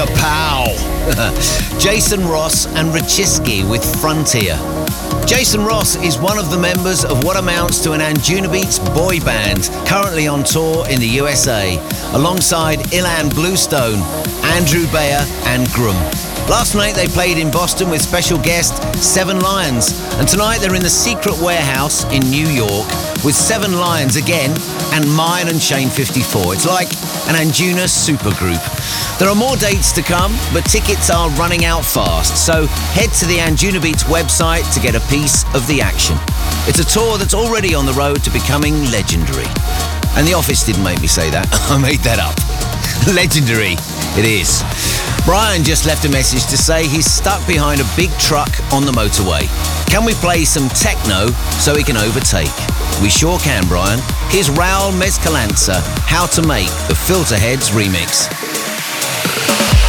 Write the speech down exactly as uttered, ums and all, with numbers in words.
Kapow! Jason Ross and Rachiski with Frontier. Jason Ross is one of the members of what amounts to an Anjunabeats boy band, currently on tour in the U S A, alongside Ilan Bluestone, Andrew Bayer and Grum. Last night they played in Boston with special guest Seven Lions, and tonight they're in the Secret Warehouse in New York with Seven Lions again and Mine and Shane fifty-four. It's like an Anjuna supergroup. There are more dates to come, but tickets are running out fast, so head to the Anjunabeats website to get a piece of the action. It's a tour that's already on the road to becoming legendary. And the office didn't make me say that. I made that up. Legendary it is. Brian just left a message to say he's stuck behind a big truck on the motorway. Can we play some techno so he can overtake? We sure can, Brian. Here's Raul Mezcalanza, How to Make the Filterheads remix.